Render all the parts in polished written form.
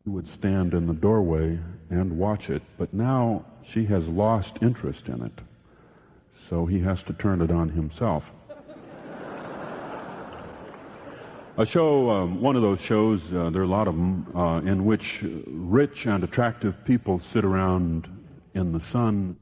He would stand in the doorway and watch it, but now she has lost interest in it, so he has to turn it on himself. A show, one of those shows, there are a lot of them, in which rich and attractive people sit around in the sun.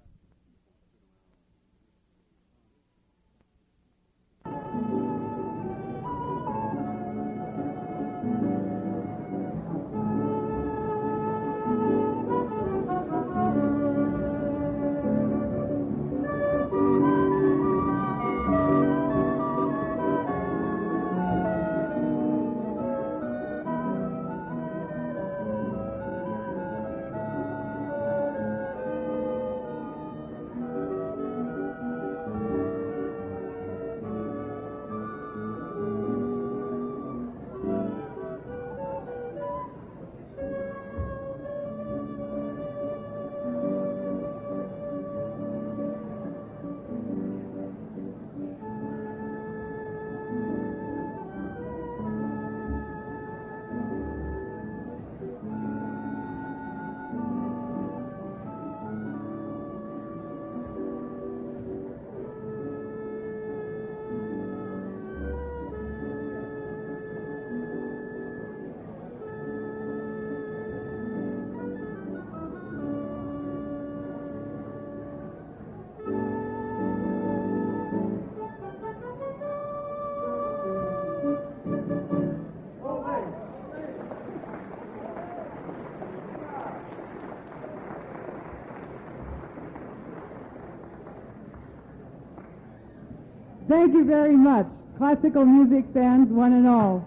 Thank you very much, classical music fans, one and all.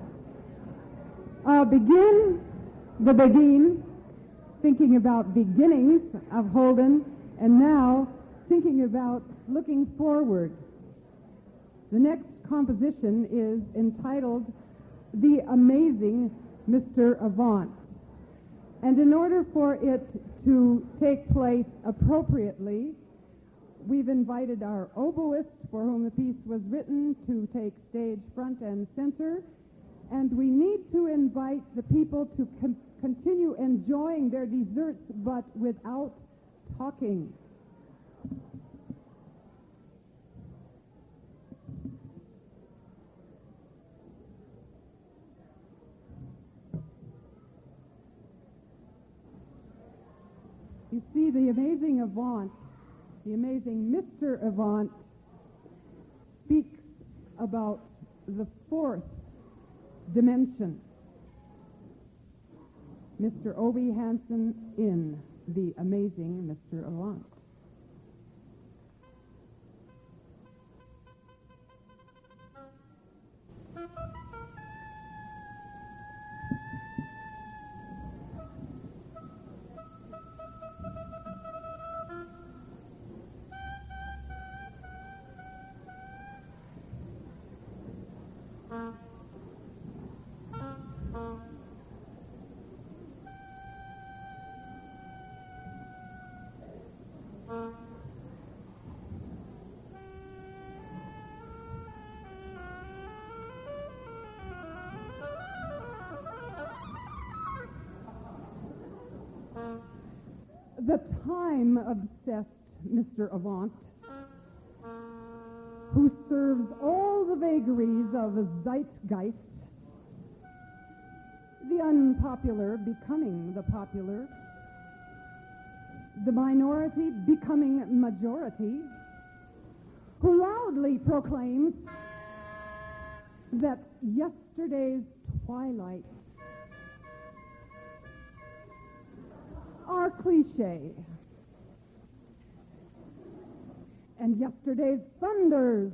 Begin, thinking about beginnings of Holden, and now thinking about looking forward. The next composition is entitled The Amazing Mr. Avant. And in order for it to take place appropriately, we've invited our oboist, for whom the piece was written, to take stage front and center. And we need to invite the people to continue enjoying their desserts, but without talking. You see, the amazing Avant, the amazing Mr. Avant, speaks about the fourth dimension. Mr. Obie Hansen in The Amazing Mr. Avant. The time-obsessed Mr. Avant, who serves all the vagaries of a zeitgeist, the unpopular becoming the popular, the minority becoming majority, who loudly proclaims that yesterday's twilight are cliche, and yesterday's thunders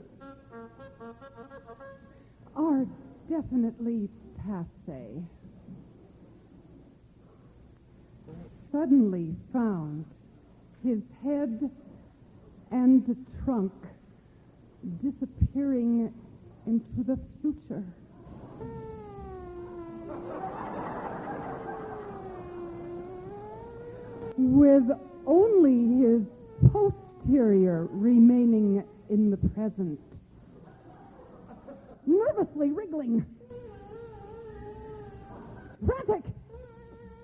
are definitely passé. Suddenly found his head and trunk disappearing into the future. With only his posterior remaining in the present, nervously wriggling, frantic,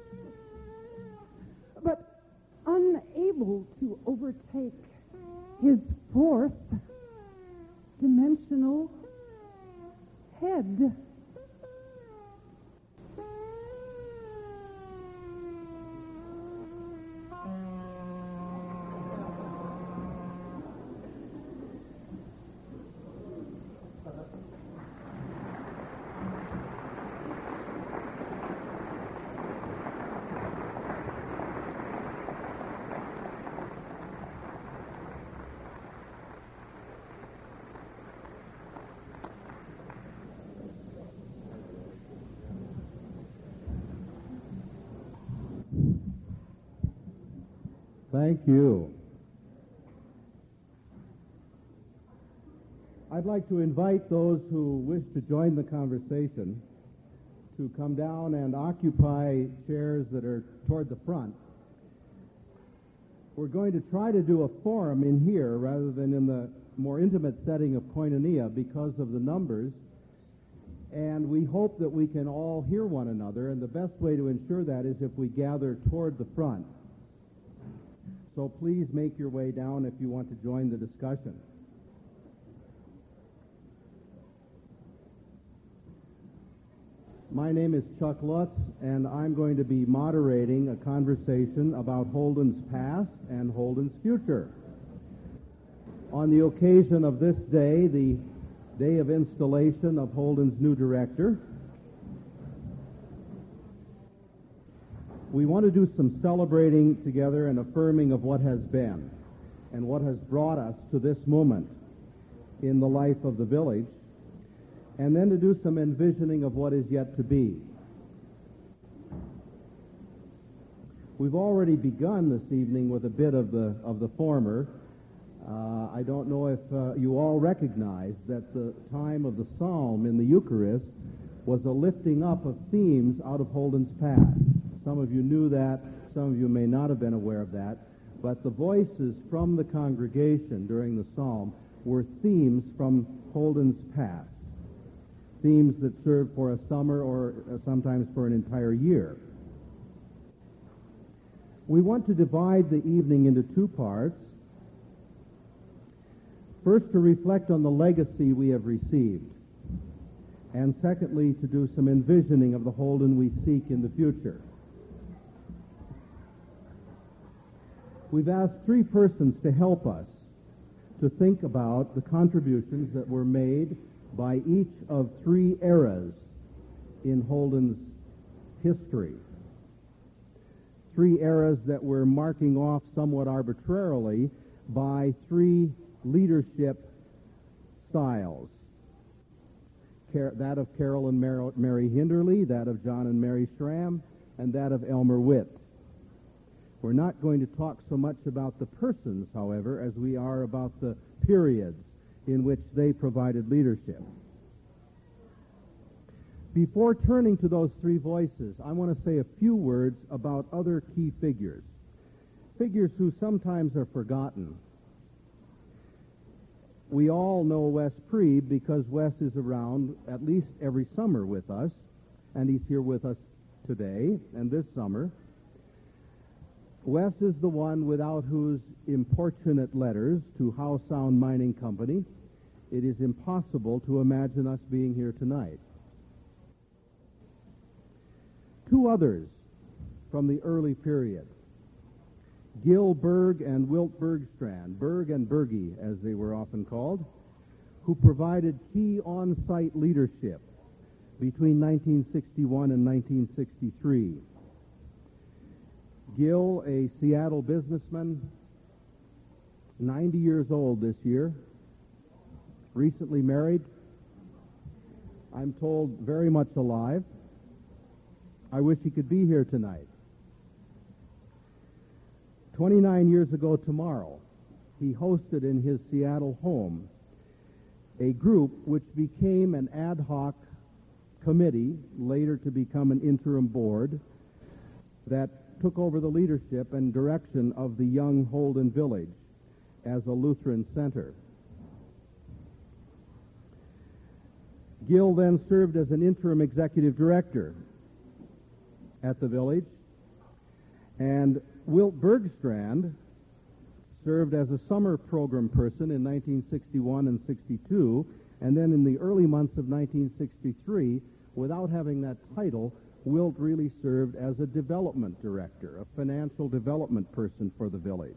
Ed. Thank you. I'd like to invite those who wish to join the conversation to come down and occupy chairs that are toward the front. We're going to try to do a forum in here rather than in the more intimate setting of Koinonia because of the numbers, and we hope that we can all hear one another, and the best way to ensure that is if we gather toward the front. So please make your way down if you want to join the discussion. My name is Chuck Lutz, and I'm going to be moderating a conversation about Holden's past and Holden's future. On the occasion of this day, the day of installation of Holden's new director, we want to do some celebrating together and affirming of what has been and what has brought us to this moment in the life of the village, and then to do some envisioning of what is yet to be. We've already begun this evening with a bit of the former. I don't know if you all recognize that the time of the psalm in the Eucharist was a lifting up of themes out of Holden's past. Some of you knew that, some of you may not have been aware of that, but the voices from the congregation during the psalm were themes from Holden's past, themes that served for a summer or sometimes for an entire year. We want to divide the evening into two parts. First, to reflect on the legacy we have received, and secondly, to do some envisioning of the Holden we seek in the future. We've asked three persons to help us to think about the contributions that were made by each of three eras in Holden's history. Three eras that we're marking off somewhat arbitrarily by three leadership styles. That of Carol and Mary Hinderly, that of John and Mary Schramm, and that of Elmer Witt. We're not going to talk so much about the persons, however, as we are about the periods in which they provided leadership. Before turning to those three voices, I want to say a few words about other key figures, figures who sometimes are forgotten. We all know Wes Priebe because Wes is around at least every summer with us, and he's here with us today and this summer. Wes is the one without whose importunate letters to Howe Sound Mining Company it is impossible to imagine us being here tonight. Two others from the early period, Gil Berg and Wilt Bergstrand, Berg and Bergie as they were often called, who provided key on-site leadership between 1961 and 1963. Gil, a Seattle businessman, 90 years old this year, recently married, I'm told very much alive. I wish he could be here tonight. 29 years ago tomorrow, he hosted in his Seattle home a group which became an ad hoc committee, later to become an interim board, that took over the leadership and direction of the young Holden Village as a Lutheran center. Gil then served as an interim executive director at the village, and Wilt Bergstrand served as a summer program person in 1961 and 62 And then in the early months of 1963, without having that title, Wilt really served as a development director, a financial development person for the village.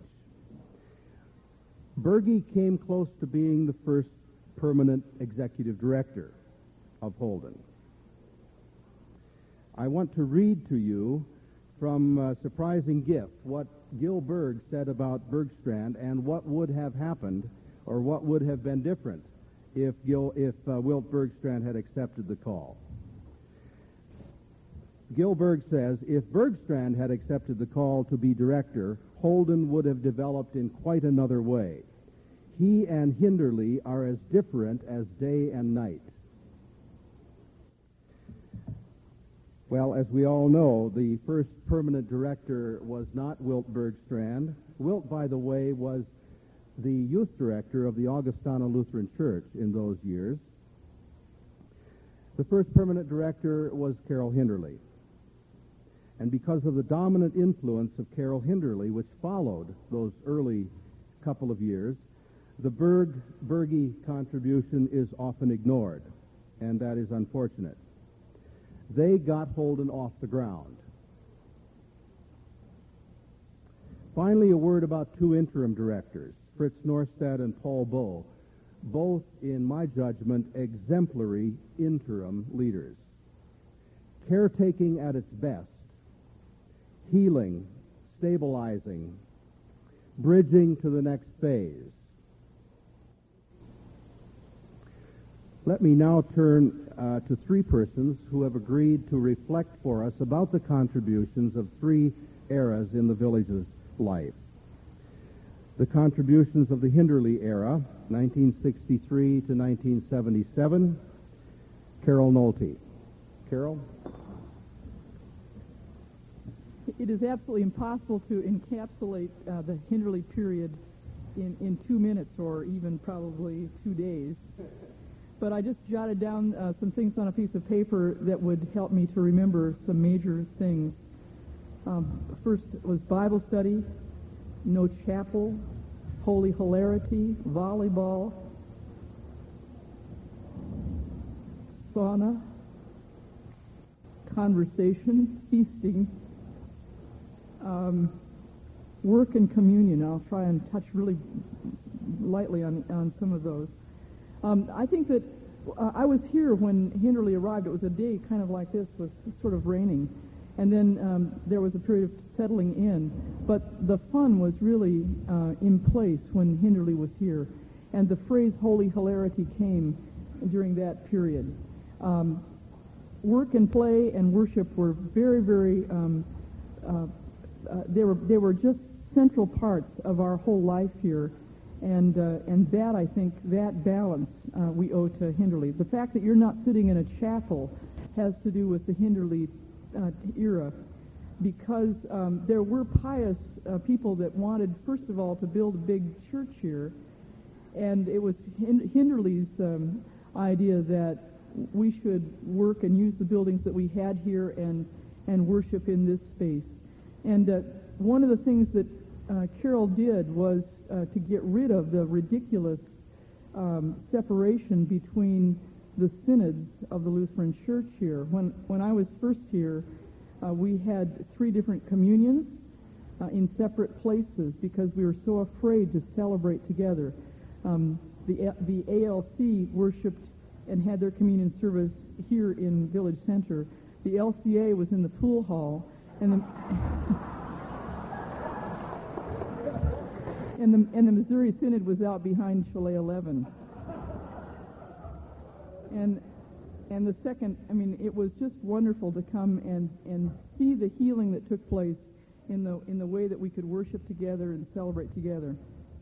Berge came close to being the first permanent executive director of Holden. I want to read to you from Surprising Gift what Gil Berg said about Bergstrand and what would have happened or what would have been different if Wilt Bergstrand had accepted the call. Gil Berg says, if Bergstrand had accepted the call to be director, Holden would have developed in quite another way. He and Hinderley are as different as day and night. Well, as we all know, the first permanent director was not Wilt Bergstrand. Wilt, by the way, was the youth director of the Augustana Lutheran Church in those years. The first permanent director was Carol Hinderley. And because of the dominant influence of Carol Hinderley, which followed those early couple of years, the Berge contribution is often ignored, and that is unfortunate. They got Holden off the ground. Finally, a word about two interim directors, Fritz Norstad and Paul Bow, both, in my judgment, exemplary interim leaders. Caretaking at its best, healing, stabilizing, bridging to the next phase. Let me now turn to three persons who have agreed to reflect for us about the contributions of three eras in the village's life. The contributions of the Hinderley era, 1963 to 1977, Carol Nolte. Carol? It is absolutely impossible to encapsulate the Hinderley period in 2 minutes or even probably 2 days. But I just jotted down some things on a piece of paper that would help me to remember some major things. First was Bible study, no chapel, holy hilarity, volleyball, sauna, conversation, feasting, work and communion. I'll try and touch really lightly on some of those. I think that I was here when Hinderley arrived. It was a day kind of like this, was sort of raining. And then there was a period of settling in. But the fun was really in place when Hinderley was here. And the phrase holy hilarity came during that period. Work and play and worship were very, very, they were just central parts of our whole life here. And that, I think, that balance we owe to Hinderley. The fact that you're not sitting in a chapel has to do with the Hinderley era, because there were pious people that wanted, first of all, to build a big church here, and it was Hinderley's idea that we should work and use the buildings that we had here and worship in this space. And one of the things that Carol did was to get rid of the ridiculous separation between the synods of the Lutheran Church here. When I was first here, we had 3 different communions in separate places because we were so afraid to celebrate together. The ALC worshipped and had their communion service here in Village Center. The LCA was in the pool hall, and the and the Missouri Synod was out behind Chalet 11. And the second, I mean, it was just wonderful to come and see the healing that took place in the way that we could worship together and celebrate together.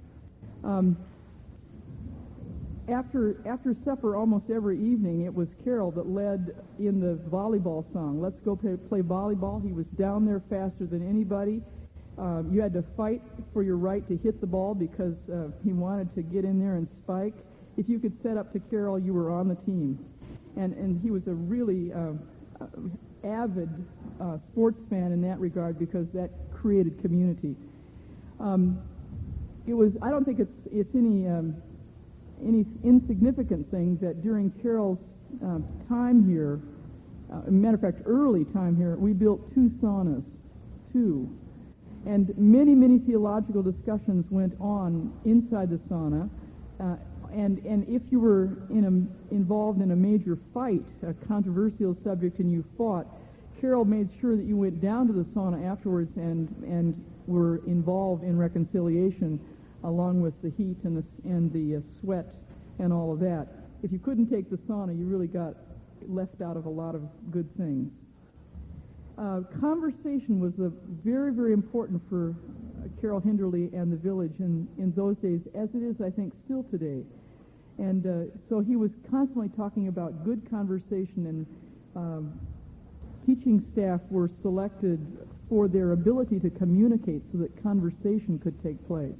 After supper almost every evening, it was Carol that led in the volleyball song. Let's go play volleyball. He was down there faster than anybody. You had to fight for your right to hit the ball because he wanted to get in there and spike. If you could set up to Carol, you were on the team. And he was a really avid sports fan in that regard because that created community. It was, I don't think it's any any insignificant thing that during Carol's time here, matter of fact, early time here, we built 2 saunas, 2. And many, many theological discussions went on inside the sauna. And if you were involved in a major fight, a controversial subject, and you fought, Carol made sure that you went down to the sauna afterwards and were involved in reconciliation, along with the heat and the sweat and all of that. If you couldn't take the sauna, you really got left out of a lot of good things. Conversation was very, very important for Carol Hinderly and the village in those days, as it is, I think, still today. And so he was constantly talking about good conversation, and teaching staff were selected for their ability to communicate so that conversation could take place.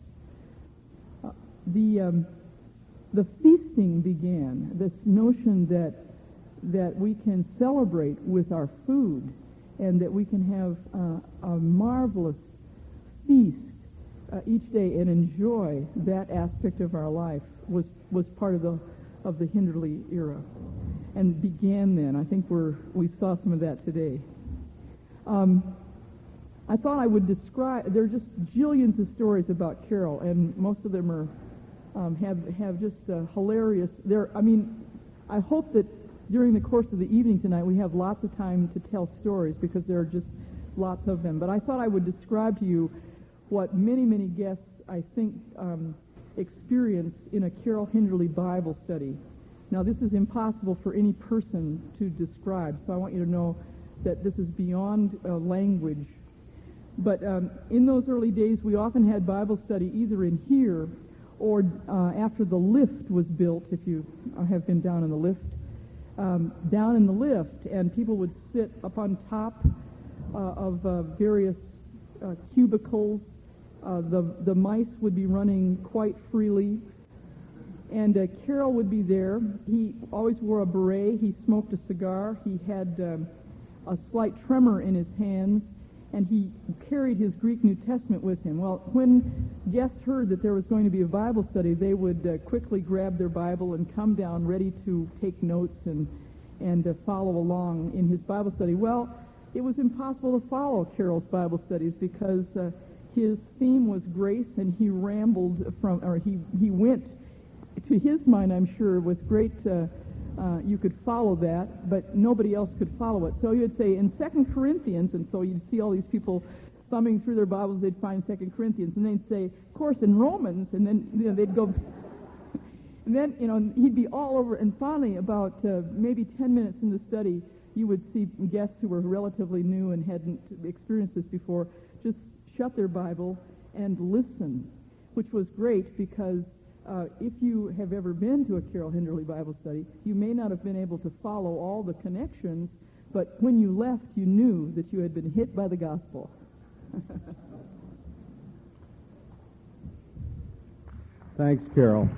The feasting began, this notion that we can celebrate with our food and that we can have a marvelous feast each day and enjoy that aspect of our life was part of the Hinderly era, and began then. I think we saw some of that today. I thought I would describe. There are just jillions of stories about Carol, and most of them are have just hilarious. I hope that during the course of the evening tonight we have lots of time to tell stories, because there are just lots of them. But I thought I would describe to you what many, many guests, I think, experienced in a Carol Hinderly Bible study. Now, this is impossible for any person to describe, so I want you to know that this is beyond language. But in those early days, we often had Bible study either in here or after the lift was built, if you have been down in the lift. Down in the lift, and people would sit up on top of various cubicles. The mice would be running quite freely, and Carol would be there. He always wore a beret. He smoked a cigar. He had a slight tremor in his hands, and he carried his Greek New Testament with him. Well, when guests heard that there was going to be a Bible study, they would quickly grab their Bible and come down ready to take notes and follow along in his Bible study. Well, it was impossible to follow Carol's Bible studies because his theme was grace, and he rambled he went, to his mind, I'm sure, with great, you could follow that, but nobody else could follow it. So he would say, in 2 Corinthians, and so you'd see all these people thumbing through their Bibles, they'd find 2 Corinthians, and they'd say, of course, in Romans, and then they'd go, and then he'd be all over, and finally, about maybe 10 minutes in the study, you would see guests who were relatively new and hadn't experienced this before just shut their Bible and listen, which was great because if you have ever been to a Carol Hinderly Bible study, you may not have been able to follow all the connections, but when you left, you knew that you had been hit by the gospel. Thanks, Carol.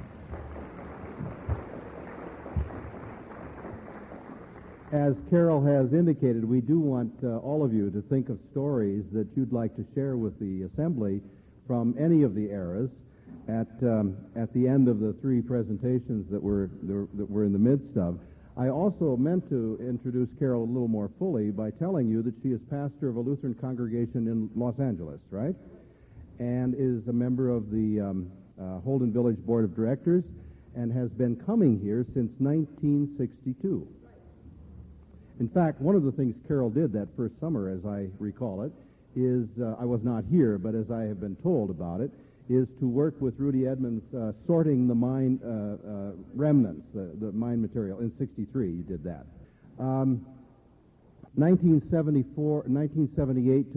As Carol has indicated, we do want all of you to think of stories that you'd like to share with the assembly from any of the eras. At the end of the 3 presentations that we're in the midst of, I also meant to introduce Carol a little more fully by telling you that she is pastor of a Lutheran congregation in Los Angeles, right? And is a member of the Holden Village Board of Directors and has been coming here since 1962. In fact, one of the things Carol did that first summer, as I recall it, is, I was not here, but as I have been told about it, is to work with Rudy Edmonds sorting the mine remnants, the mine material. In 63, you did that. 1978 to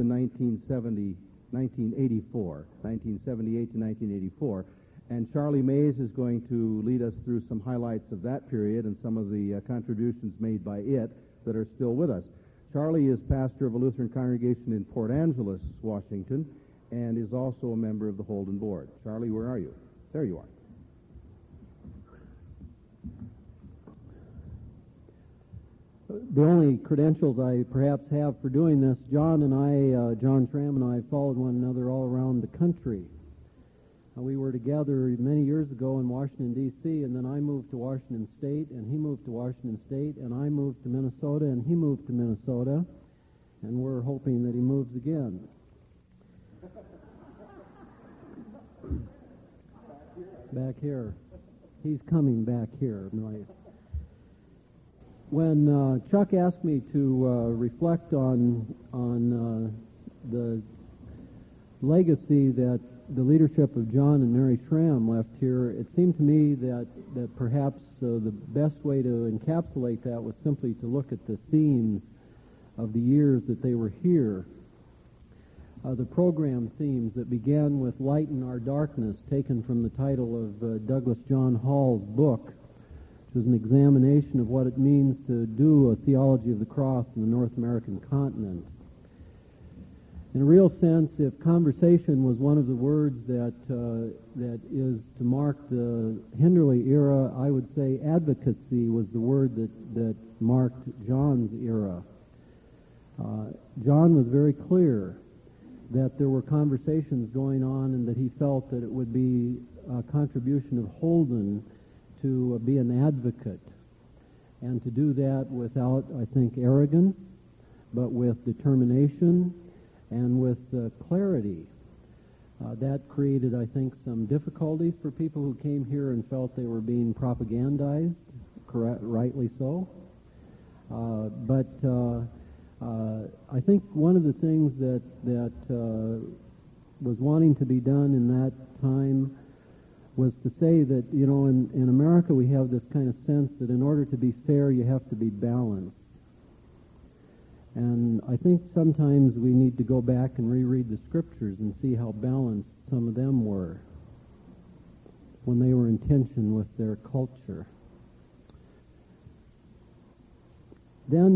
1984, and Charlie Mays is going to lead us through some highlights of that period and some of the contributions made by it that are still with us. Charlie is pastor of a Lutheran congregation in Port Angeles, Washington, and is also a member of the Holden Board. Charlie, where are you? There you are. The only credentials I perhaps have for doing this, John Tram and I followed one another all around the country. We were together many years ago in Washington, D.C., and then I moved to Washington State, and he moved to Washington State, and I moved to Minnesota, and he moved to Minnesota, and we're hoping that he moves again. Back here. He's coming back here. When Chuck asked me to reflect on the legacy that the leadership of John and Mary Schramm left here, it seemed to me that perhaps the best way to encapsulate that was simply to look at the themes of the years that they were here. The program themes that began with Lighten Our Darkness, taken from the title of Douglas John Hall's book, which was an examination of what it means to do a theology of the cross in the North American continent. In a real sense, if conversation was one of the words that is to mark the Hinderly era, I would say advocacy was the word that marked John's era. John was very clear that there were conversations going on and that he felt that it would be a contribution of Holden to be an advocate and to do that without, I think, arrogance, but with determination and with clarity. That created, I think, some difficulties for people who came here and felt they were being propagandized, rightly so. But I think one of the things that was wanting to be done in that time was to say that, you know, in America we have this kind of sense that in order to be fair you have to be balanced. And I think sometimes we need to go back and reread the scriptures and see how balanced some of them were when they were in tension with their culture. Then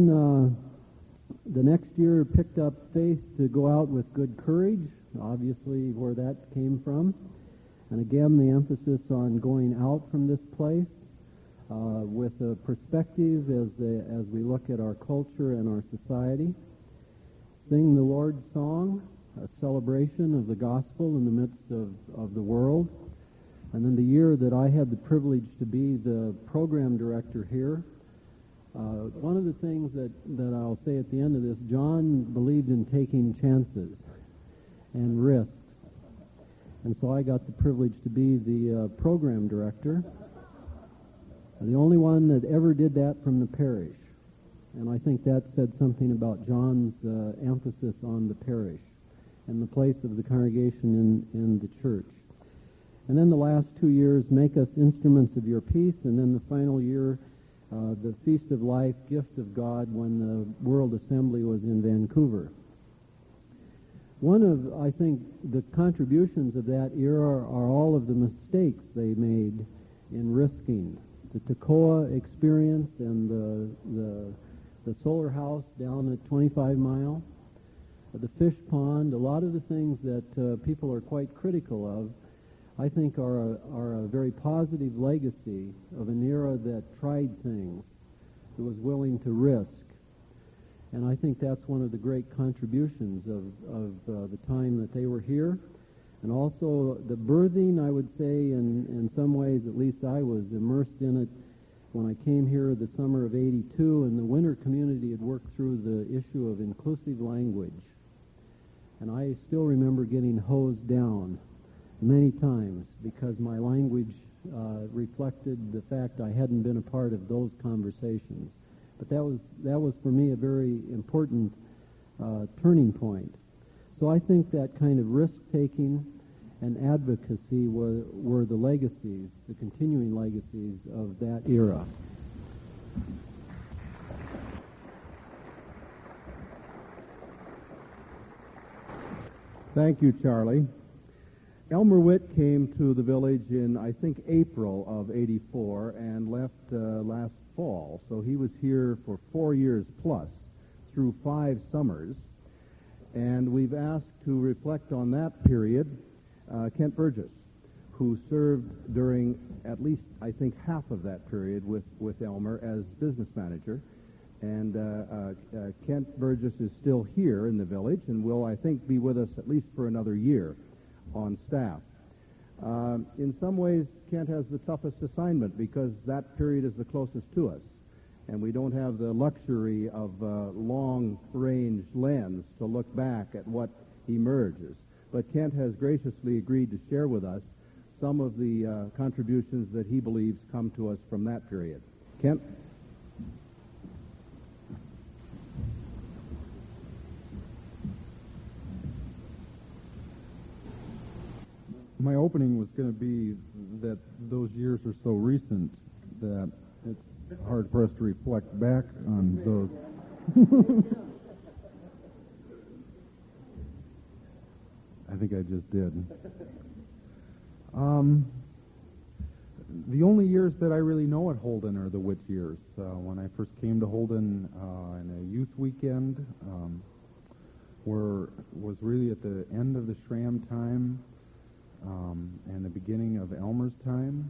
the next year picked up faith to go out with good courage, obviously where that came from. And again, the emphasis on going out from this place with a perspective as we look at our culture and our society. Sing the Lord's song, a celebration of the gospel in the midst of the world. And then the year that I had the privilege to be the program director here, one of the things that I'll say at the end of this, John believed in taking chances and risks. And so I got the privilege to be the program director, the only one that ever did that from the parish. And I think that said something about John's emphasis on the parish and the place of the congregation in the church. And then the last 2 years, make us instruments of your peace, and then the final year, the Feast of Life, Gift of God, when the World Assembly was in Vancouver. One of, I think, the contributions of that era are all of the mistakes they made in risking. The Toccoa experience and the solar house down at 25 Mile, the fish pond, a lot of the things that people are quite critical of, I think are a very positive legacy of an era that tried things, that was willing to risk. And I think that's one of the great contributions of the time that they were here. And also the birthing, I would say, in some ways, at least I was immersed in it when I came here the summer of '82, and the winter community had worked through the issue of inclusive language. And I still remember getting hosed down many times because my language reflected the fact I hadn't been a part of those conversations. But that was for me a very important turning point. So I think that kind of risk-taking and advocacy were the legacies, the continuing legacies of that era. Thank you, Charlie. Elmer Witt came to the village in, I think, April of '84 and left last fall. So he was here for 4 years plus, through 5 summers. And we've asked to reflect on that period Kent Burgess, who served during at least, I think, half of that period with Elmer as business manager. And Kent Burgess is still here in the village and will, I think, be with us at least for another year on staff. In some ways, Kent has the toughest assignment because that period is the closest to us, and we don't have the luxury of long-range lens to look back at what emerges. But Kent has graciously agreed to share with us some of the contributions that he believes come to us from that period. Kent? My opening was going to be that those years are so recent that it's hard for us to reflect back on those. I think I just did. The only years that I really know at Holden are the Witt years. When I first came to Holden in a youth weekend, was really at the end of the Schramm time and the beginning of Elmer's time,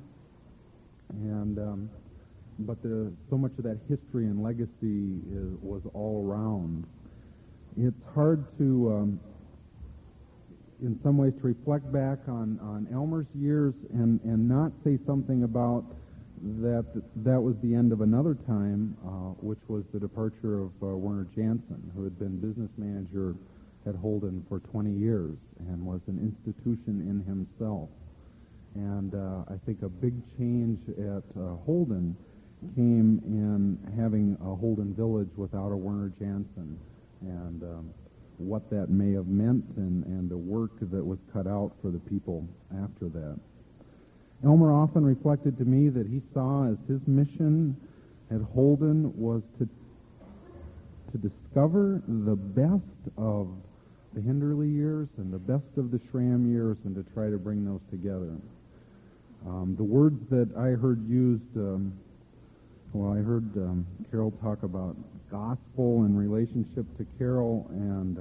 but so much of that history and legacy was all around. It's hard to, in some ways, to reflect back on Elmer's years and not say something about that was the end of another time, which was the departure of Werner Jansen, who had been business manager at Holden for 20 years and was an institution in himself. And I think a big change at Holden came in having a Holden Village without a Werner Jansen, and what that may have meant and the work that was cut out for the people after that. Elmer often reflected to me that he saw as his mission at Holden was to discover the best of the Hinderly years and the best of the Schramm years and to try to bring those together. The words that I heard used, I heard Carol talk about gospel in relationship to Carol and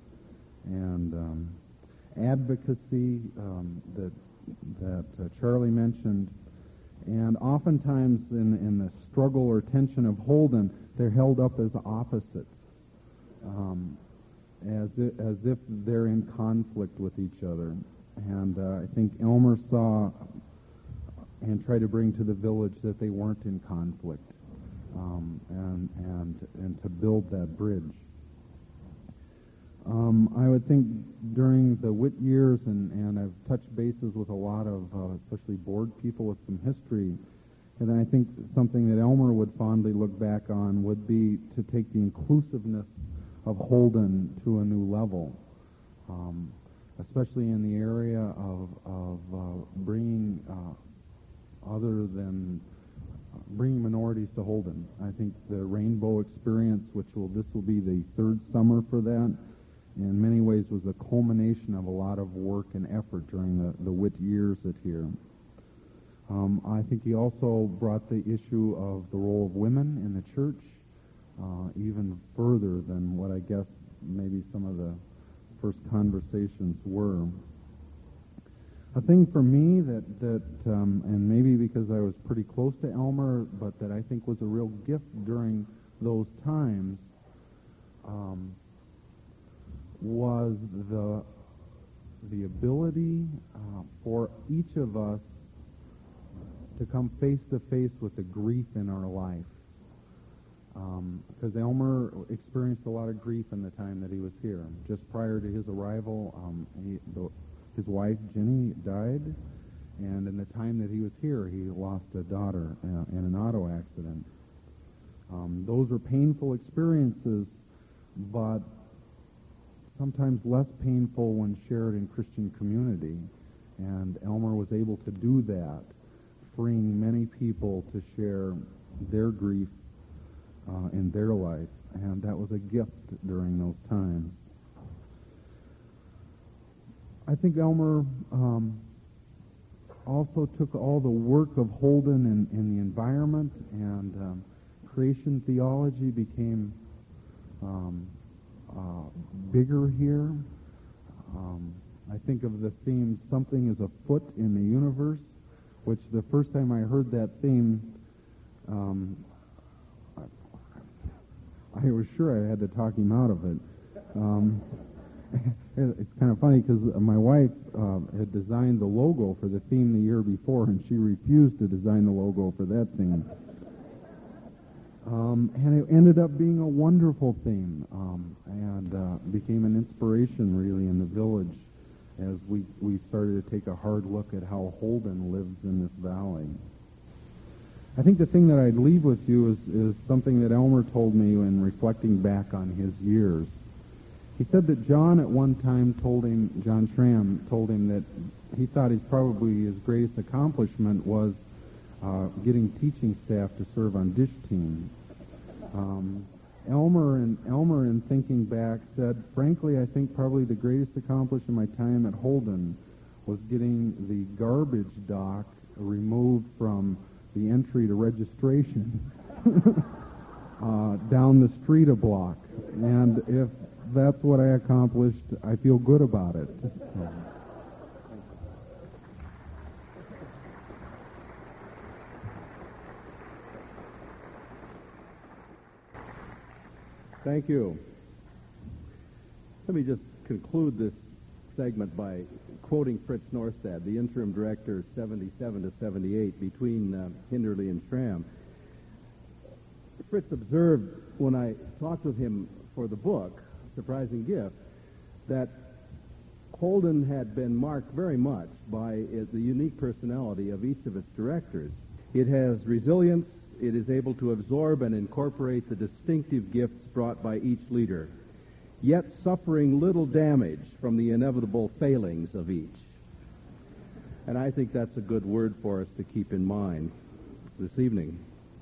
advocacy that Charlie mentioned. And oftentimes in the struggle or tension of Holden, they're held up as opposites, as if they're in conflict with each other. And I think Elmer saw and tried to bring to the village that they weren't in conflict, and to build that bridge. I would think during the Witt years, and I've touched bases with a lot of, especially board people with some history, and I think something that Elmer would fondly look back on would be to take the inclusiveness of Holden to a new level, especially in the area of bringing bringing minorities to Holden. I think the Rainbow Experience, this will be the third summer for that, in many ways was a culmination of a lot of work and effort during the Witt years at here. I think he also brought the issue of the role of women in the church even further than what I guess maybe some of the first conversations were. A thing for me that and maybe because I was pretty close to Elmer, but that I think was a real gift during those times, was the ability for each of us to come face to face with the grief in our life. Because Elmer experienced a lot of grief in the time that he was here. Just prior to his arrival, his wife, Jenny, died, and in the time that he was here, he lost a daughter in an auto accident. Those are painful experiences, but sometimes less painful when shared in Christian community, and Elmer was able to do that, freeing many people to share their grief in their life, and that was a gift during those times. I think Elmer also took all the work of Holden in the environment, and creation theology became bigger here. I think of the theme, something is afoot in the universe, which the first time I heard that theme, I was sure I had to talk him out of it. It's kind of funny because my wife had designed the logo for the theme the year before, and she refused to design the logo for that theme. And it ended up being a wonderful theme, and became an inspiration, really, in the village as we started to take a hard look at how Holden lives in this valley. I think the thing that I'd leave with you is something that Elmer told me when reflecting back on his years. He said that John at one time John Schramm told him that he thought his greatest accomplishment was getting teaching staff to serve on dish team. Elmer, in thinking back, said, frankly, I think probably the greatest accomplishment of my time at Holden was getting the garbage dock removed from the entry to registration down the street a block. And if that's what I accomplished, I feel good about it. So. Thank you. Let me just conclude this segment by quoting Fritz Norstad, the interim director, 77 to 78, between Hinderly and Schramm. Fritz observed when I talked with him for the book, Surprising Gift, that Holden had been marked very much by the unique personality of each of its directors. It has resilience. It is able to absorb and incorporate the distinctive gifts brought by each leader, yet suffering little damage from the inevitable failings of each. And I think that's a good word for us to keep in mind this evening.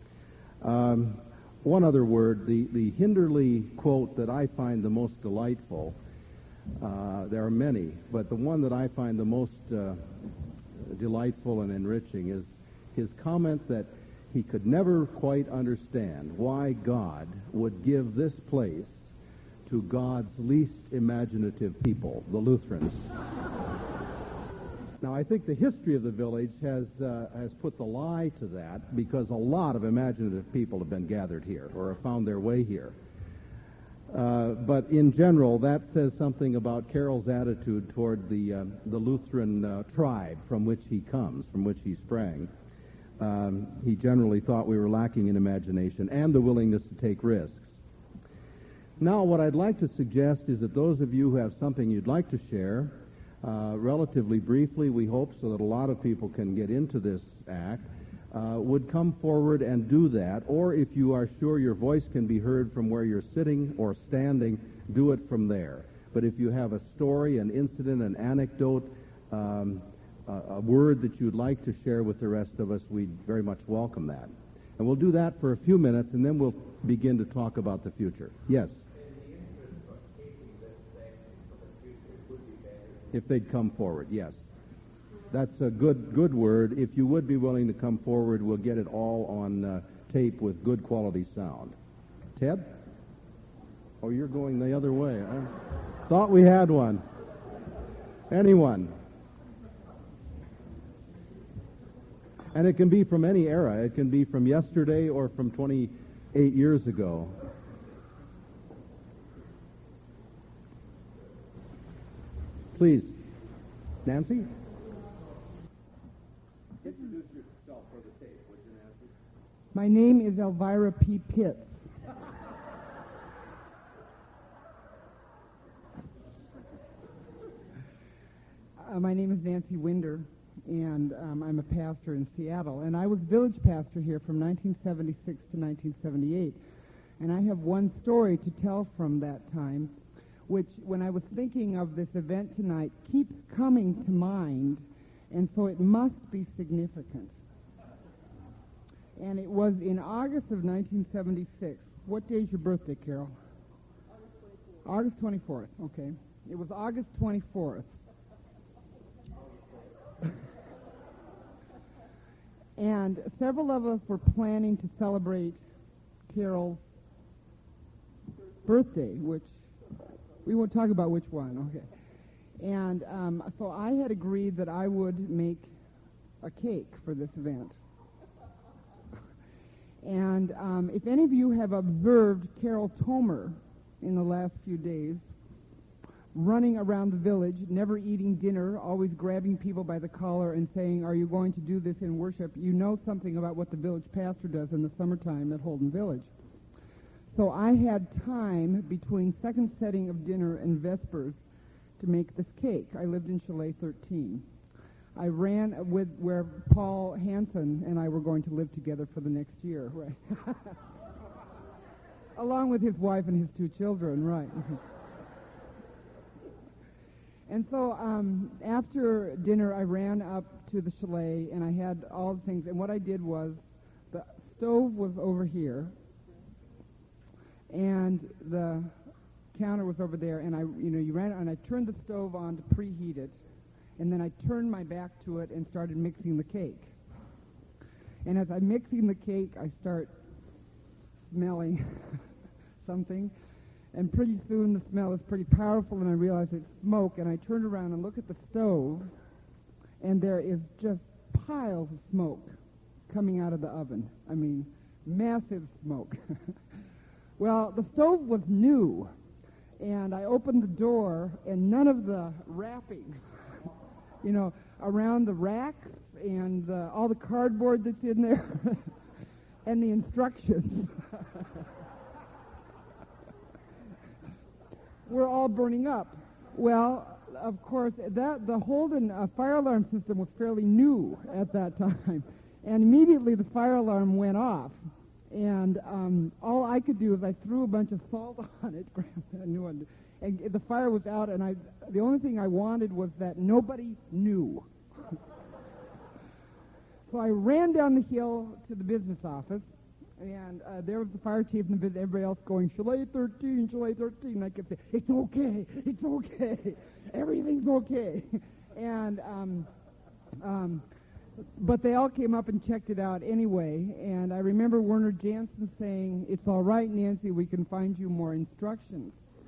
One other word, the Hinderly quote that I find the most delightful, there are many, but the one that I find the most delightful and enriching is his comment that he could never quite understand why God would give this place to God's least imaginative people, the Lutherans. Now, I think the history of the village has put the lie to that, because a lot of imaginative people have been gathered here or have found their way here. But in general, that says something about Carroll's attitude toward the Lutheran tribe from which he comes, from which he sprang. He generally thought we were lacking in imagination and the willingness to take risks. Now, what I'd like to suggest is that those of you who have something you'd like to share, relatively briefly, we hope, so that a lot of people can get into this act, would come forward and do that. Or if you are sure your voice can be heard from where you're sitting or standing, do it from there. But if you have a story, an incident, an anecdote, a word that you'd like to share with the rest of us, we'd very much welcome that. And we'll do that for a few minutes, and then we'll begin to talk about the future. Yes? If they'd come forward, yes. That's a good word. If you would be willing to come forward, we'll get it all on tape with good quality sound. Ted? Oh, you're going the other way. I thought we had one. Anyone? And it can be from any era. It can be from yesterday or from 28 years ago. Please. Nancy? Introduce yourself for the tape, would you, Nancy? My name is Elvira P. Pitts. My name is Nancy Winder, and I'm a pastor in Seattle. And I was village pastor here from 1976 to 1978. And I have one story to tell from that time, which, when I was thinking of this event tonight, keeps coming to mind, and so it must be significant. And it was in August of 1976. What day is your birthday, Carol? August 24th, okay. It was August 24th. And several of us were planning to celebrate Carol's birthday, which we won't talk about which one, okay. And so I had agreed that I would make a cake for this event. And if any of you have observed Carol Tomer in the last few days, running around the village, never eating dinner, always grabbing people by the collar and saying, "Are you going to do this in worship?" You know something about what the village pastor does in the summertime at Holden Village. So I had time between second setting of dinner and Vespers to make this cake. I lived in Chalet 13. I ran with where Paul Hansen and I were going to live together for the next year, right? Along with his wife and his 2 children, right. And so after dinner, I ran up to the chalet, and I had all the things. And what I did was the stove was over here, and the counter was over there. And you ran, and I turned the stove on to preheat it, and then I turned my back to it and started mixing the cake. And as I'm mixing the cake, I start smelling something. And pretty soon the smell is pretty powerful, and I realize it's smoke, and I turn around and look at the stove, and there is just piles of smoke coming out of the oven. I mean, massive smoke. Well, the stove was new, and I opened the door, and none of the wrapping, around the racks and all the cardboard that's in there and the instructions were all burning up. Well, of course, the Holden fire alarm system was fairly new at that time, and immediately the fire alarm went off. And all I could do is I threw a bunch of salt on it, grabbed a new one, and the fire was out. And the only thing I wanted was that nobody knew. So I ran down the hill to the business office. And there was the fire chief and everybody else going, Chalet 13, Chalet 13. And I kept saying, it's okay, everything's okay. And, but they all came up and checked it out anyway. And I remember Werner Jansen saying, it's all right, Nancy, we can find you more instructions.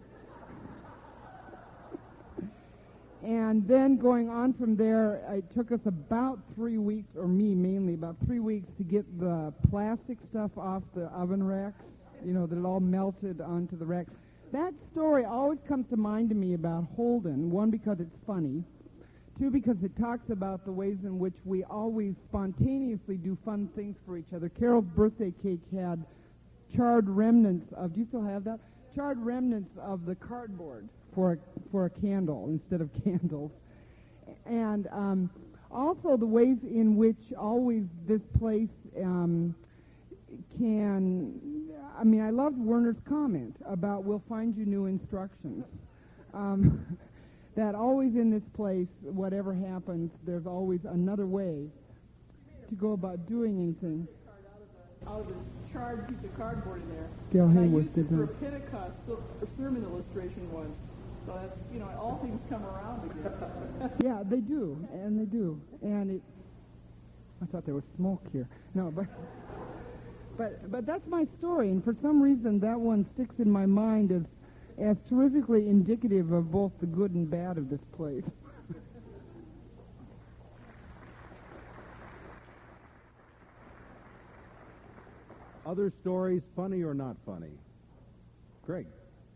And then going on from there, it took us about 3 weeks, or me mainly, about 3 weeks to get the plastic stuff off the oven racks, that it all melted onto the racks. That story always comes to mind to me about Holden, one, because it's funny, two, because it talks about the ways in which we always spontaneously do fun things for each other. Carol's birthday cake had charred remnants of, do you still have that? Charred remnants of the cardboard for a candle instead of candles. And also the ways in which always this place I loved Werner's comment about we'll find you new instructions. That always in this place, whatever happens, there's always another way to go about doing anything. Out of the charred piece of cardboard in there. Gail And I Hayworth used did it for a that. Pentecost sermon illustration once. So that's, all things come around again. Yeah, they do, and they do. And I thought there was smoke here. No, but that's my story, and for some reason that one sticks in my mind as terrifically indicative of both the good and bad of this place. Other stories, funny or not funny? Greg.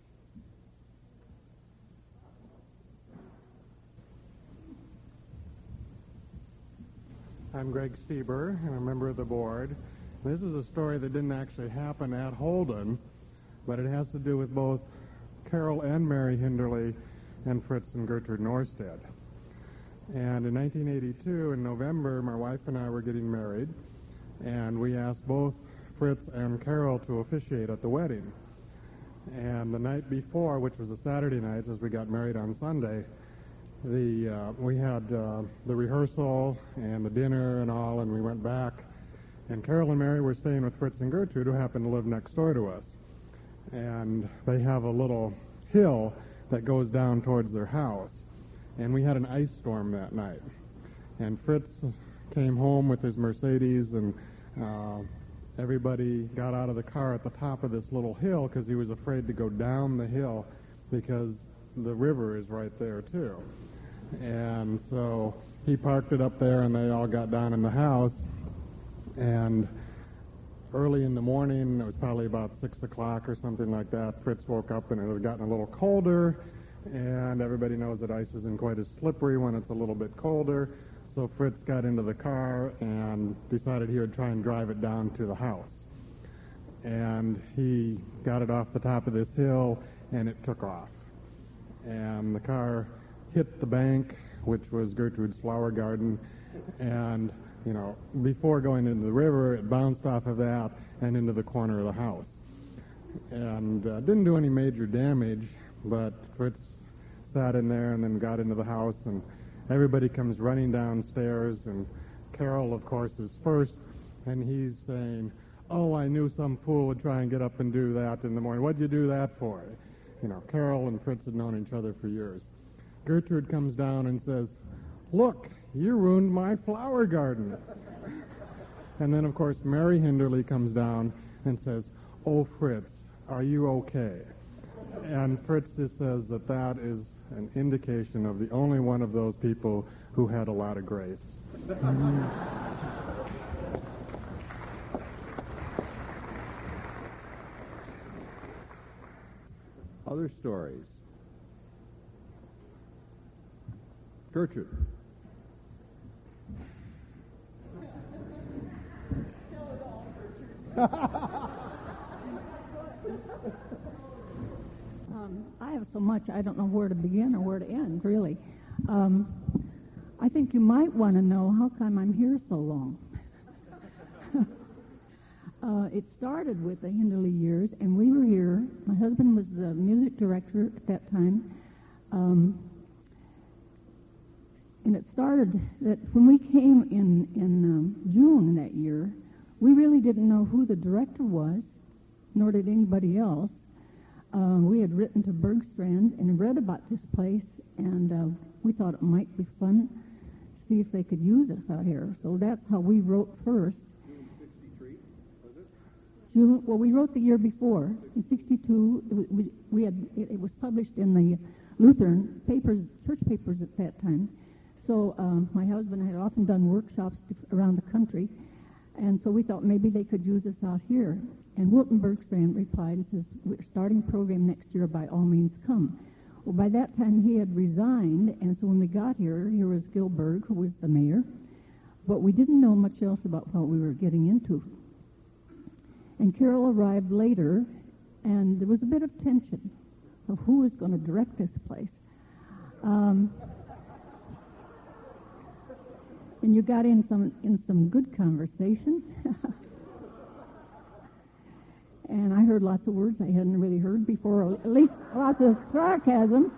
I'm Greg Stieber, and I'm a member of the board. This is a story that didn't actually happen at Holden, but it has to do with both Carol and Mary Hinderly and Fritz and Gertrude Norstead. And in 1982, in November, my wife and I were getting married, and we asked both Fritz and Carol to officiate at the wedding. And the night before, which was a Saturday night, as we got married on Sunday, we had the rehearsal and the dinner and all, and we went back. And Carol and Mary were staying with Fritz and Gertrude, who happened to live next door to us. And they have a little hill that goes down towards their house. And we had an ice storm that night. And Fritz came home with his Mercedes, and everybody got out of the car at the top of this little hill because he was afraid to go down the hill because the river is right there, too. And so he parked it up there, and they all got down in the house. And early in the morning, it was probably about 6 o'clock or something like that, Fritz woke up, and it had gotten a little colder, And everybody knows that ice isn't quite as slippery when it's a little bit colder. So Fritz got into the car and decided he would try and drive it down to the house. And he got it off the top of this hill, and it took off. And the car hit the bank, which was Gertrude's flower garden, and, you know, before going into the river, it bounced off of that and into the corner of the house. And didn't do any major damage, but Fritz sat in there and then got into the house, and everybody comes running downstairs, and Carol, of course, is first, and he's saying, "Oh, I knew some fool would try and get up and do that in the morning. What'd you do that for?" You know, Carol and Fritz had known each other for years. Gertrude comes down and says, "Look, you ruined my flower garden." And then, of course, Mary Hinderly comes down and says, "Oh, Fritz, are you okay?" And Fritz just says that that is an indication of the only one of those people who had a lot of grace. Other stories. Gertrude. I have so much, I don't know where to begin or where to end, really. I think you might want to know how come I'm here so long. It started with the Hinderly years, and we were here. My husband was the music director at that time. And it started that when we came in June that year, we really didn't know who the director was, nor did anybody else. We had written to Bergstrand and read about this place, and we thought it might be fun to see if they could use us out here. So that's how we wrote first. June 63, was it? June, well, we wrote the year before. In 62, it was published in the Lutheran papers, church papers at that time. So my husband had often done workshops around the country, and so we thought maybe they could use us out here. And Wilton Bergstrand replied and says, "We're starting program next year, by all means come." Well, by that time he had resigned, and so when we got here was Gilberg, who was the mayor, but we didn't know much else about what we were getting into. And Carol arrived later, and there was a bit of tension of who was going to direct this place. And you got in some good conversation. And I heard lots of words I hadn't really heard before, or at least lots of sarcasm.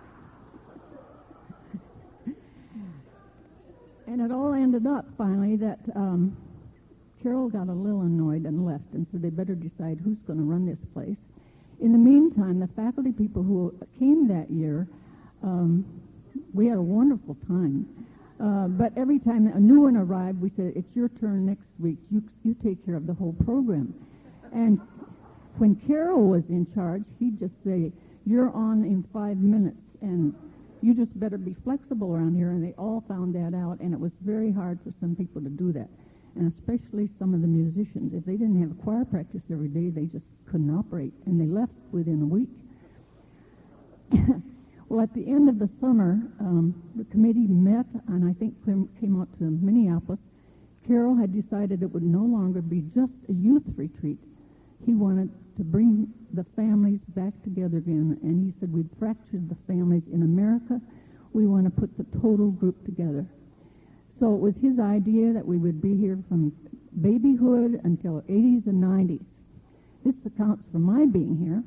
And it all ended up, finally, that Carol got a little annoyed and left, and so they better decide who's going to run this place. In the meantime, the faculty people who came that year, we had a wonderful time. But every time a new one arrived, we said, "It's your turn next week. You take care of the whole program." And when Carol was in charge, he'd just say, "You're on in 5 minutes, and you just better be flexible around here." And they all found that out, and it was very hard for some people to do that, and especially some of the musicians. If they didn't have choir practice every day, they just couldn't operate, and they left within a week. Well, at the end of the summer, the committee met, and I think came out to Minneapolis. Carol had decided it would no longer be just a youth retreat. He wanted to bring the families back together again, and he said, "We've fractured the families in America. We want to put the total group together." So it was his idea that we would be here from babyhood until 80s and 90s. This accounts for my being here.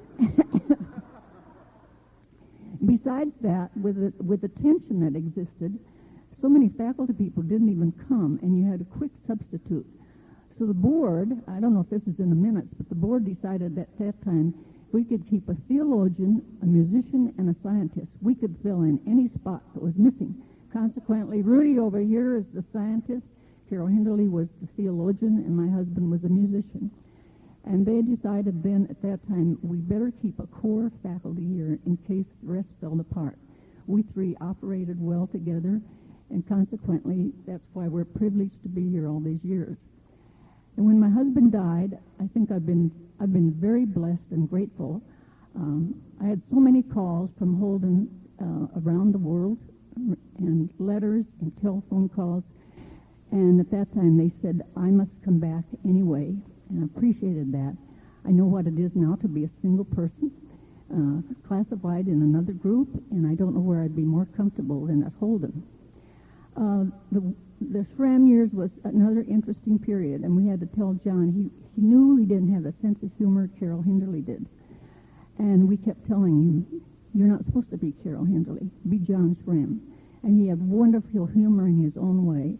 Besides that, with the tension that existed, so many faculty people didn't even come, and you had a quick substitute. So the board, I don't know if this is in the minutes, but the board decided at that time we could keep a theologian, a musician, and a scientist. We could fill in any spot that was missing. Consequently, Rudy over here is the scientist, Carol Hinderly was the theologian, and my husband was a musician. And they decided then at that time we better keep a core faculty here in case the rest fell apart. We three operated well together, and consequently that's why we're privileged to be here all these years. And when my husband died, I think I've been very blessed and grateful. I had so many calls from Holden around the world, and letters and telephone calls, and at that time they said, I must come back anyway, and I appreciated that. I know what it is now to be a single person, classified in another group, and I don't know where I'd be more comfortable than at Holden. The Schramm years was another interesting period, and we had to tell John, he knew he didn't have the sense of humor Carol Hinderly did. And we kept telling him, you're not supposed to be Carol Hinderly, be John Schramm. And he had wonderful humor in his own way.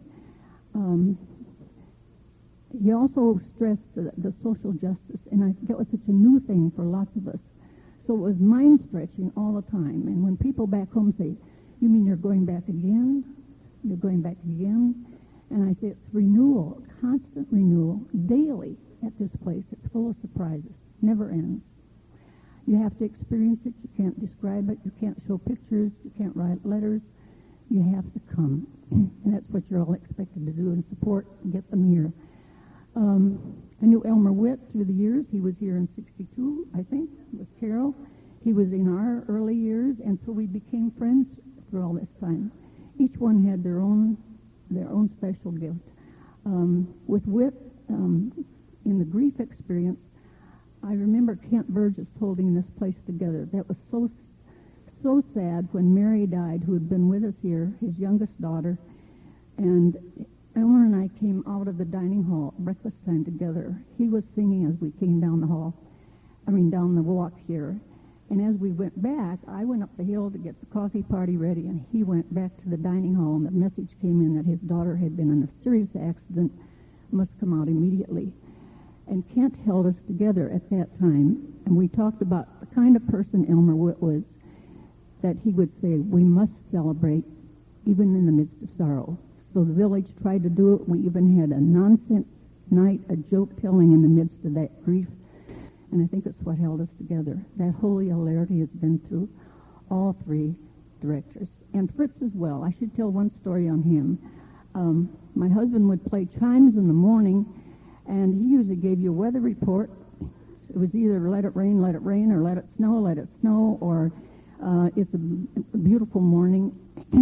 He also stressed the social justice, and I think that was such a new thing for lots of us. So it was mind-stretching all the time. And when people back home say, you mean you're going back again? You're going back again? And I say, it's renewal, constant renewal, daily at this place. It's full of surprises, never ends. You have to experience it. You can't describe it. You can't show pictures. You can't write letters. You have to come. And that's what you're all expected to do and support and get them here. I knew Elmer Witt through the years. He was here in 62, I think, with Carol. He was in our early years, and so we became friends through all this time. Each one had their own special gift. With Witt, in the grief experience, I remember Kent Burgess holding this place together. That was so sad when Mary died, who had been with us here, his youngest daughter, and Elmer and I came out of the dining hall at breakfast time together. He was singing as we came down the walk here. And as we went back, I went up the hill to get the coffee party ready, and he went back to the dining hall, and the message came in that his daughter had been in a serious accident, must come out immediately. And Kent held us together at that time, and we talked about the kind of person Elmer Witt was, that he would say, we must celebrate even in the midst of sorrow. So the village tried to do it. We even had a nonsense night, a joke telling in the midst of that grief. And I think that's what held us together. That holy hilarity has been through all three directors. And Fritz as well. I should tell one story on him. My husband would play chimes in the morning, and he usually gave you a weather report. It was either let it rain, or let it snow, or it's a beautiful morning.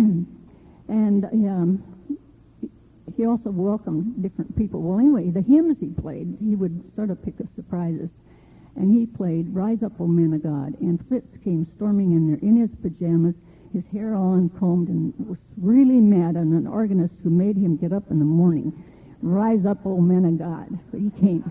And he also welcomed different people. Well, anyway, the hymns he played, he would sort of pick us surprises. And he played Rise Up, O Men of God. And Fritz came storming in there in his pajamas, his hair all uncombed, and was really mad on an organist who made him get up in the morning. Rise up, O men of God. But he came.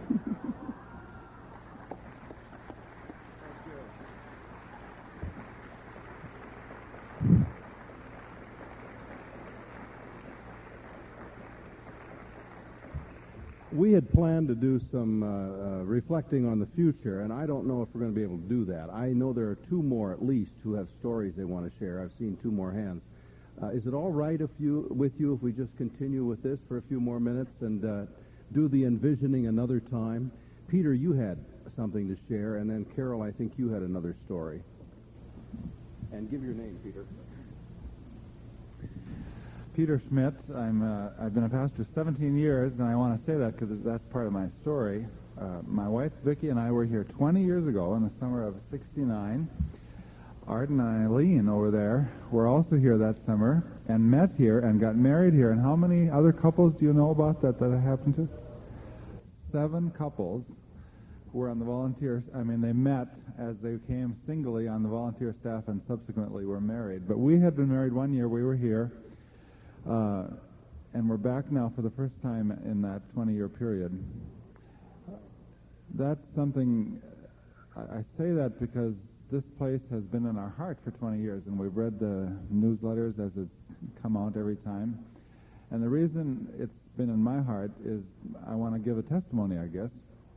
We had planned to do some reflecting on the future, and I don't know if we're going to be able to do that. I know there are two more at least who have stories they want to share. I've seen two more hands. Is it all right with you if we just continue with this for a few more minutes and do the envisioning another time? Peter, you had something to share, and then Carol, I think you had another story. And give your name, Peter. Peter Schmidt. I've been a pastor 17 years, and I want to say that because that's part of my story. My wife, Vicki, and I were here 20 years ago in the summer of '69. Art and Eileen over there were also here that summer and met here and got married here. And how many other couples do you know about that happened to? 7 couples were on the volunteers. I mean, they met as they came singly on the volunteer staff and subsequently were married. But we had been married 1 year. We were here. And we're back now for the first time in that 20-year period. That's something, I say that because this place has been in our heart for 20 years, and we've read the newsletters as it's come out every time. And the reason it's been in my heart is I want to give a testimony, I guess.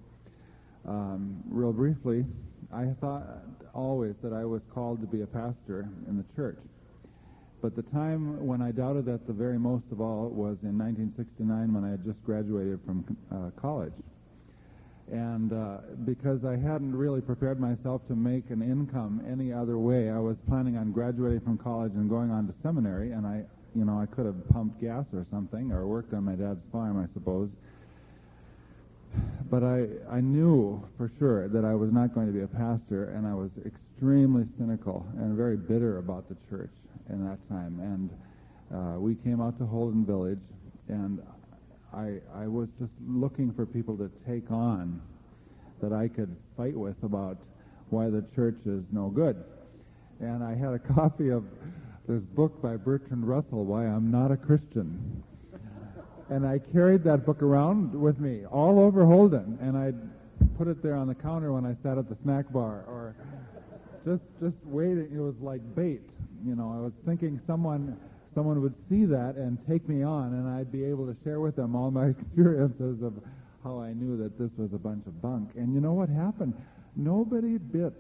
Real briefly, I thought always that I was called to be a pastor in the church. But the time when I doubted that the very most of all was in 1969 when I had just graduated from college. And because I hadn't really prepared myself to make an income any other way, I was planning on graduating from college and going on to seminary, and I could have pumped gas or something or worked on my dad's farm, I suppose. But I knew for sure that I was not going to be a pastor, and I was extremely cynical and very bitter about the church in that time. And we came out to Holden Village, and I was just looking for people to take on that I could fight with about why the church is no good. And I had a copy of this book by Bertrand Russell, Why I'm Not a Christian. And I carried that book around with me all over Holden, and I'd put it there on the counter when I sat at the snack bar, or just waiting. It was like bait, you know. I was thinking someone would see that and take me on, and I'd be able to share with them all my experiences of how I knew that this was a bunch of bunk. And you know what happened? Nobody bit.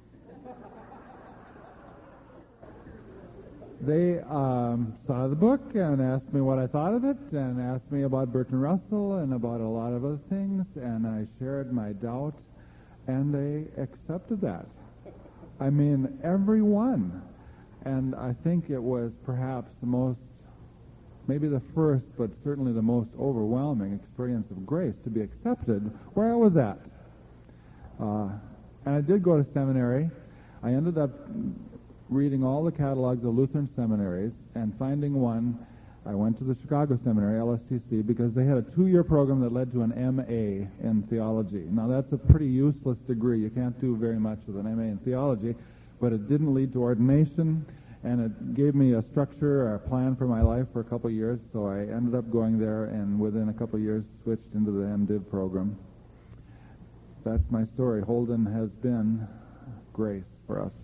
They saw the book and asked me what I thought of it, and asked me about Bertrand Russell and about a lot of other things, and I shared my doubt, and they accepted that. I mean, everyone. And I think it was perhaps the most, maybe the first, but certainly the most overwhelming experience of grace to be accepted where I was at. And I did go to seminary. I ended up reading all the catalogs of Lutheran seminaries, and finding one, I went to the Chicago Seminary, LSTC, because they had a 2-year program that led to an MA in theology. Now, that's a pretty useless degree. You can't do very much with an MA in theology, but it didn't lead to ordination, and it gave me a structure, a plan for my life for a couple of years, so I ended up going there, and within a couple of years switched into the MDiv program. That's my story. Holden has been grace for us.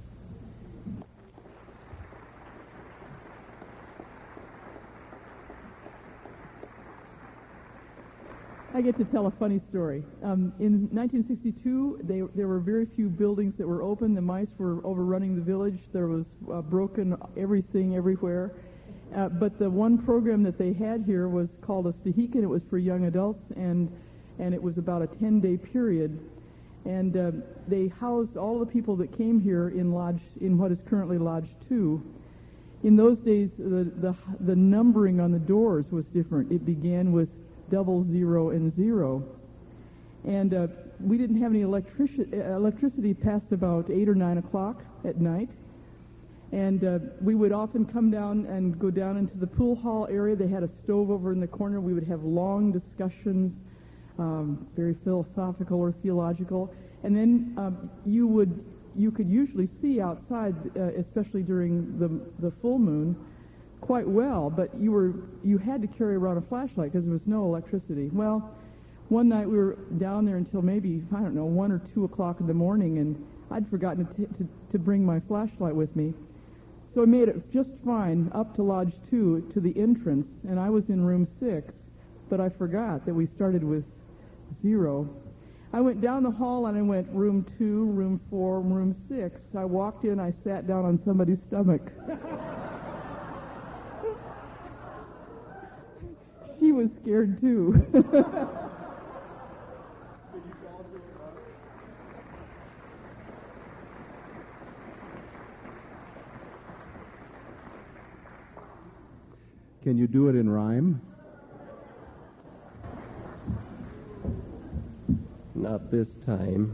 I get to tell a funny story. In 1962, there were very few buildings that were open. The mice were overrunning the village. There was broken everything everywhere. But the one program that they had here was called a Stehekin. It was for young adults, and it was about a 10-day period. And they housed all the people that came here in what is currently Lodge 2. In those days, the numbering on the doors was different. It began with 00 and 0. And we didn't have any electricity past about 8 or 9 o'clock at night. And we would often come down and go down into the pool hall area. They had a stove over in the corner. We would have long discussions, very philosophical or theological. And then you could usually see outside, especially during the full moon, quite well, but you had to carry around a flashlight because there was no electricity. Well, one night we were down there until maybe, 1 or 2 o'clock in the morning, and I'd forgotten to bring my flashlight with me. So I made it just fine up to Lodge 2, to the entrance, and I was in room 6, but I forgot that we started with 0. I went down the hall and I went room 2, room 4, room 6. I walked in, I sat down on somebody's stomach. She was scared too. Can you do it in rhyme? Not this time.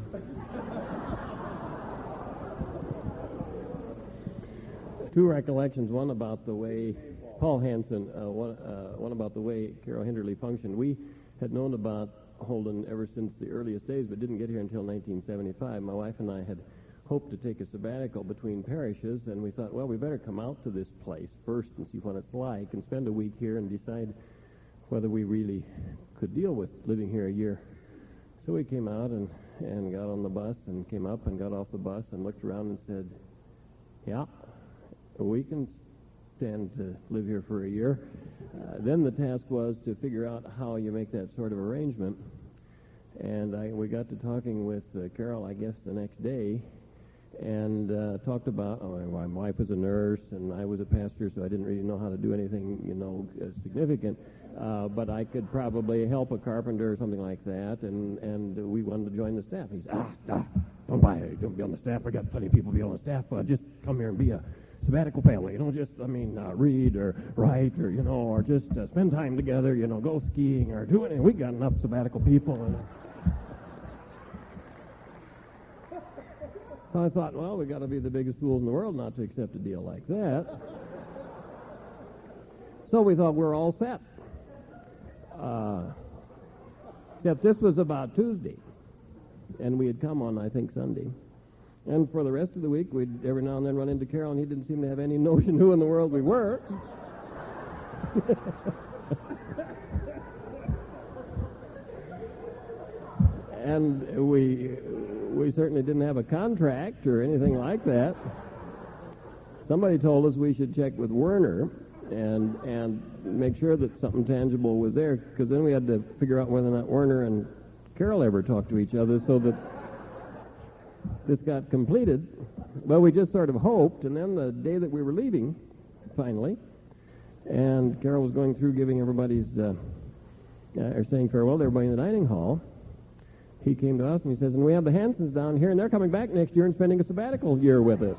Two recollections, one about the way Paul Hansen, one about the way Carol Hinderly functioned. We had known about Holden ever since the earliest days, but didn't get here until 1975. My wife and I had hoped to take a sabbatical between parishes, and we thought, well, we better come out to this place first and see what it's like, and spend a week here and decide whether we really could deal with living here a year. So we came out and got on the bus and came up and got off the bus and looked around and said, yeah, we can stand to live here for a year. Then the task was to figure out how you make that sort of arrangement. And we got to talking with Carol, I guess, the next day, and talked about, my wife was a nurse and I was a pastor, so I didn't really know how to do anything, significant. But I could probably help a carpenter or something like that, and we wanted to join the staff. He said, don't be on the staff. I got plenty of people to be on the staff. Just come here and be a sabbatical family. Just, read or write or, or just spend time together, go skiing or do anything. We got enough sabbatical people. And So I thought, well, we've got to be the biggest fools in the world not to accept a deal like that. So we thought we're all set. Except this was about Tuesday, and we had come on, I think, Sunday. And for the rest of the week, we'd every now and then run into Carol, and he didn't seem to have any notion who in the world we were. And we certainly didn't have a contract or anything like that. Somebody told us we should check with Werner and make sure that something tangible was there, because then we had to figure out whether or not Werner and Carol ever talked to each other so that this got completed. Well, we just sort of hoped, and then the day that we were leaving, finally, and Carol was going through giving everybody's, or saying farewell to everybody in the dining hall, he came to us and he says, and we have the Hansons down here, and they're coming back next year and spending a sabbatical year with us.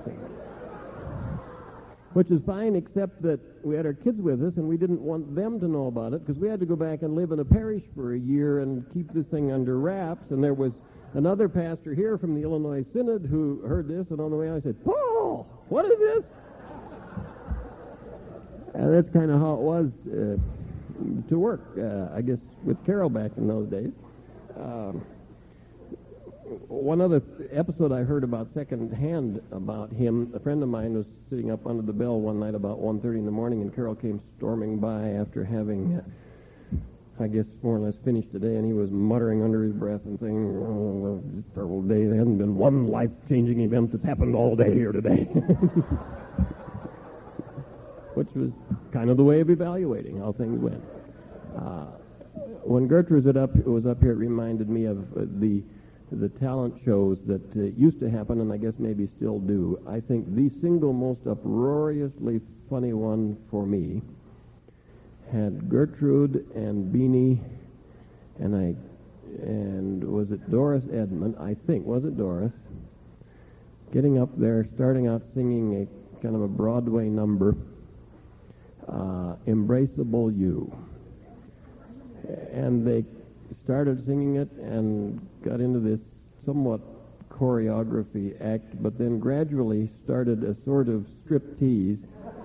Which is fine, except that we had our kids with us, and we didn't want them to know about it, because we had to go back and live in a parish for a year and keep this thing under wraps. And there was another pastor here from the Illinois Synod who heard this, and on the way out I said, Paul, what is this? And that's kind of how it was to work, I guess, with Carol back in those days. One other episode I heard about secondhand about him, a friend of mine was sitting up under the bell one night about 1:30 in the morning, and Carol came storming by after having, I guess, more or less finished the day, and he was muttering under his breath and saying, oh, well, it's a terrible day. There hasn't been one life-changing event that's happened all day here today. Which was kind of the way of evaluating how things went. When Gertrude was up here, it reminded me of the talent shows that used to happen, and I guess maybe still do. I think the single most uproariously funny one for me had Gertrude and Beanie and was it Doris Edmond? I think, was it Doris? Getting up there, starting out singing a kind of a Broadway number, Embraceable You. And they started singing it and got into this somewhat choreography act, but then gradually started a sort of striptease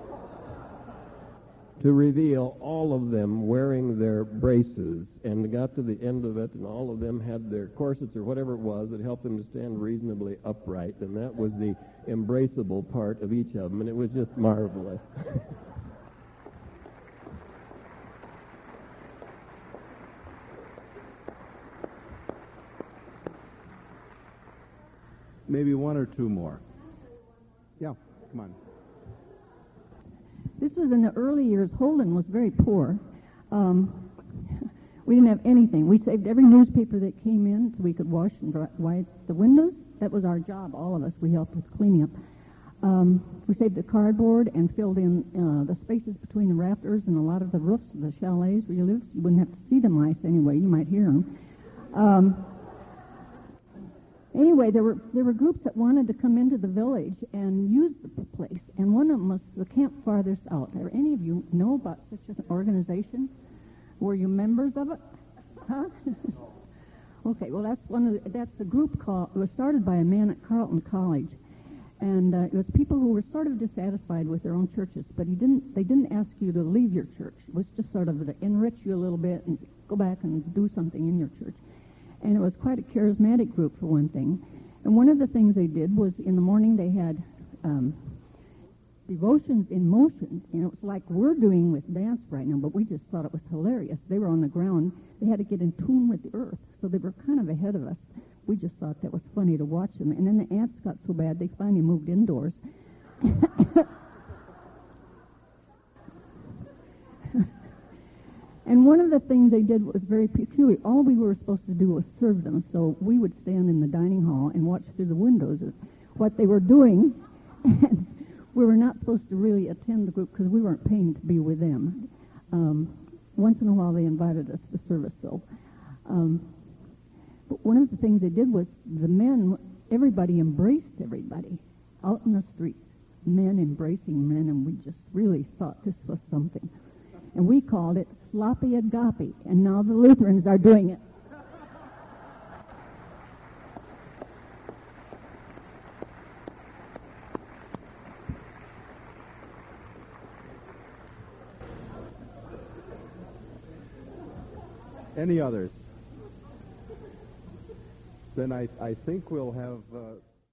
to reveal all of them wearing their braces, and got to the end of it, and all of them had their corsets or whatever it was that helped them to stand reasonably upright, and that was the embraceable part of each of them, and it was just marvelous. Maybe one or two more. Yeah, come on. This was in the early years. Holden was very poor. We didn't have anything. We saved every newspaper that came in so we could wash and wipe the windows. That was our job, all of us. We helped with cleaning up. We saved the cardboard and filled in the spaces between the rafters and a lot of the roofs of the chalets where you lived. You wouldn't have to see the mice anyway. You might hear them. Anyway, there were groups that wanted to come into the village and use the place, and one of them was the Camp Farthest Out. Are any of you know about such an organization? Were you members of it? Huh? Okay, well, that's the group called. It was started by a man at Carleton College, and it was people who were sort of dissatisfied with their own churches, but they didn't ask you to leave your church. It was just sort of to enrich you a little bit and go back and do something in your church. And it was quite a charismatic group, for one thing. And one of the things they did was in the morning they had devotions in motion. And it was like we're doing with dance right now, but we just thought it was hilarious. They were on the ground. They had to get in tune with the earth, so they were kind of ahead of us. We just thought that was funny to watch them. And then the ants got so bad they finally moved indoors. And one of the things they did was very peculiar. All we were supposed to do was serve them. So we would stand in the dining hall and watch through the windows of what they were doing. And we were not supposed to really attend the group because we weren't paying to be with them. Once in a while they invited us to service, though. But one of the things they did was the men, everybody embraced everybody out in the streets. Men embracing men, and we just really thought this was something. And we called it sloppy agape, and now the Lutherans are doing it. Any others? Then I think we'll have...